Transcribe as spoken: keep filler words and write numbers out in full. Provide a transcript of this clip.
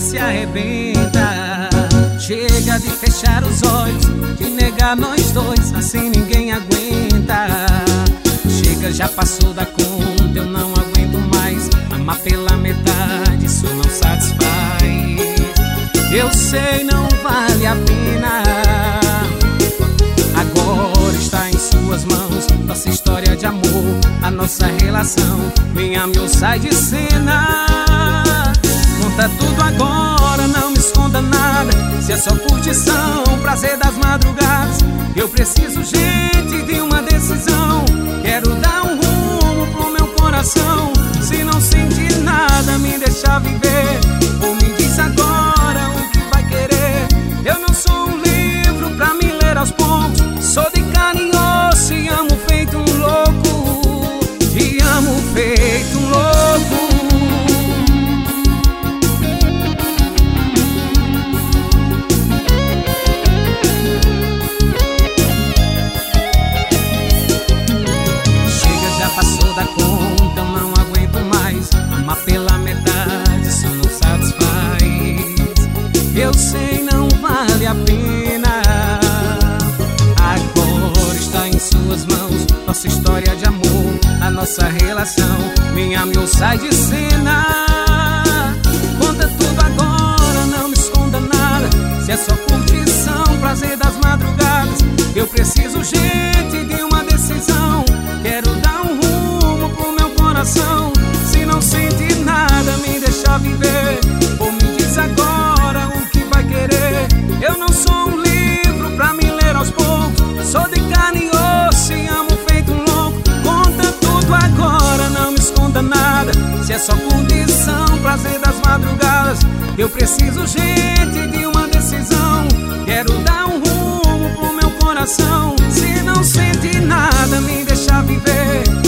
se arrebenta. Chega de fechar os olhos, de negar nós dois, assim ninguém aguenta. Chega, já passou da conta, eu não aguento mais. Amar pela metade, isso não satisfaz. Eu sei, não vale a pena. Agora está em suas mãos nossa história de amor, a nossa relação. Vem, amor, sai de cena. Conta tudo agora, não me esconda nada. Se é só curtição, prazer das madrugadas. Eu preciso, gente, de uma decisão. Quero dar um rumo pro meu coração. Se não sentir nada, me deixa viver. Ou me diz agora o que vai querer. Eu não sou um livro pra me ler aos poucos. Sou de carne e osso e amo feito um louco. Te amo feito um louco. Chega, já passou da conta, eu não aguento mais. Amar pela metade, isso não satisfaz. Eu sei, não vale a pena. Agora está em suas mãos nossa história de amor, a nossa relação. Minha amor, sai de cena. Conta tudo agora, não me esconda nada. Se é só curtição, prazer das madrugadas. Eu preciso, gente, de uma decisão. Quero dar um rumo pro meu coração. Se não sente nada, me deixa viver. Ou me diz agora o que vai querer. Eu não sou um livro pra me ler aos poucos. Sou de carne e osso e amo feito um louco. Conta tudo agora, não me esconda nada. Se é só condição, prazer das madrugadas. Eu preciso, gente, de uma decisão. Quero dar um rumo pro meu coração. Se não sente nada, me deixa viver.